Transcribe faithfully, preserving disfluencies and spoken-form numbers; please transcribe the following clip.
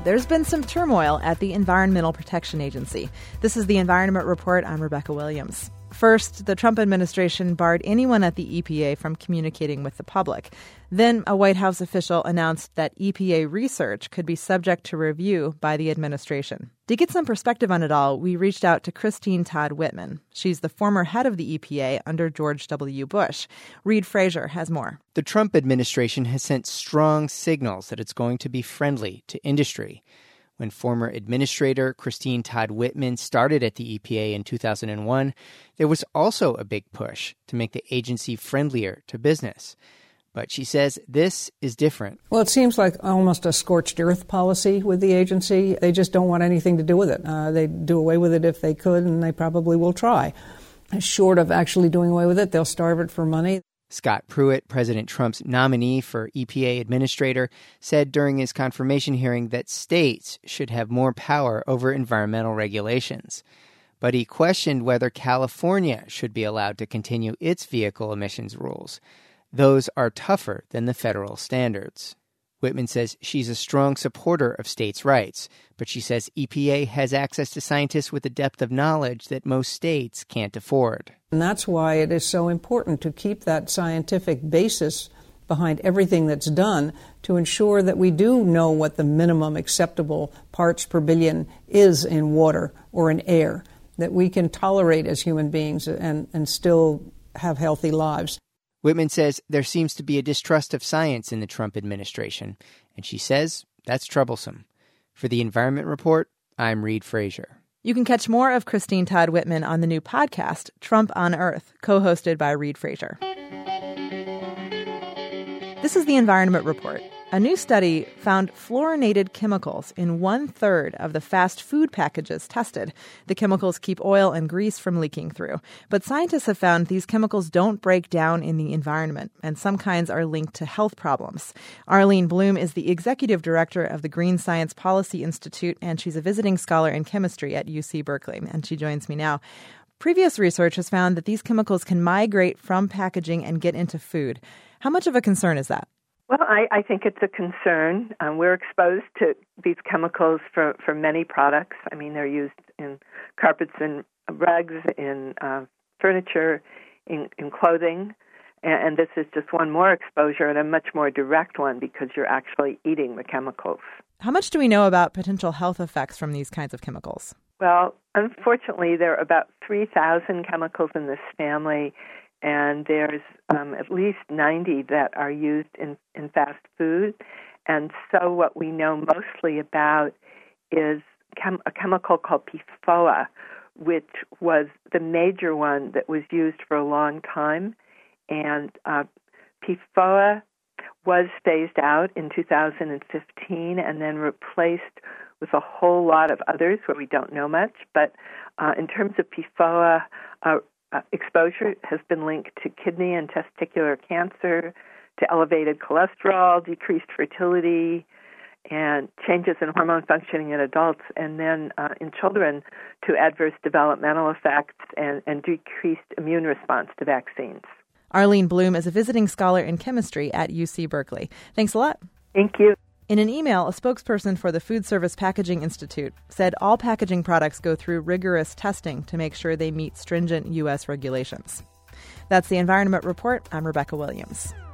There's been some turmoil at the Environmental Protection Agency. This is the Environment Report. I'm Rebecca Williams. First, the Trump administration barred anyone at the E P A from communicating with the public. Then, a White House official announced that E P A research could be subject to review by the administration. To get some perspective on it all, we reached out to Christine Todd Whitman. She's the former head of the E P A under George W. Bush. Reed Frazier has more. The Trump administration has sent strong signals that it's going to be friendly to industry. When former Administrator Christine Todd Whitman started at the E P A in two thousand one, there was also a big push to make the agency friendlier to business. But she says this is different. Well, it seems like almost a scorched earth policy with the agency. They just don't want anything to do with it. Uh, they'd do away with it if they could, and they probably will try. Short of actually doing away with it, they'll starve it for money. Scott Pruitt, President Trump's nominee for E P A administrator, said during his confirmation hearing that states should have more power over environmental regulations. But he questioned whether California should be allowed to continue its vehicle emissions rules. Those are tougher than the federal standards. Whitman says she's a strong supporter of states' rights, but she says E P A has access to scientists with a depth of knowledge that most states can't afford. And that's why it is so important to keep that scientific basis behind everything that's done to ensure that we do know what the minimum acceptable parts per billion is in water or in air, that we can tolerate as human beings and, and still have healthy lives. Whitman says there seems to be a distrust of science in the Trump administration, and she says that's troublesome. For the Environment Report, I'm Reed Frazier. You can catch more of Christine Todd Whitman on the new podcast, Trump on Earth, co-hosted by Reed Frazier. This is the Environment Report. A new study found fluorinated chemicals in one-third of the fast food packages tested. The chemicals keep oil and grease from leaking through. But scientists have found these chemicals don't break down in the environment, and some kinds are linked to health problems. Arlene Blum is the executive director of the Green Science Policy Institute, and she's a visiting scholar in chemistry at U C Berkeley, and she joins me now. Previous research has found that these chemicals can migrate from packaging and get into food. How much of a concern is that? Well, I, I think it's a concern. Um, we're exposed to these chemicals for, for many products. I mean, they're used in carpets and rugs, in uh, furniture, in, in clothing. And, and this is just one more exposure and a much more direct one because you're actually eating the chemicals. How much do we know about potential health effects from these kinds of chemicals? Well, unfortunately, there are about three thousand chemicals in this family, and there's um, at least ninety that are used in, in fast food. And so what we know mostly about is chem- a chemical called P F O A, which was the major one that was used for a long time. And uh, P F O A was phased out in two thousand fifteen and then replaced with a whole lot of others where we don't know much. But uh, in terms of P F O A, uh, Uh, exposure has been linked to kidney and testicular cancer, to elevated cholesterol, decreased fertility, and changes in hormone functioning in adults, and then uh, in children to adverse developmental effects and, and decreased immune response to vaccines. Arlene Blum is a visiting scholar in chemistry at U C Berkeley. Thanks a lot. Thank you. In an email, a spokesperson for the Food Service Packaging Institute said all packaging products go through rigorous testing to make sure they meet stringent U S regulations. That's the Environment Report. I'm Rebecca Williams.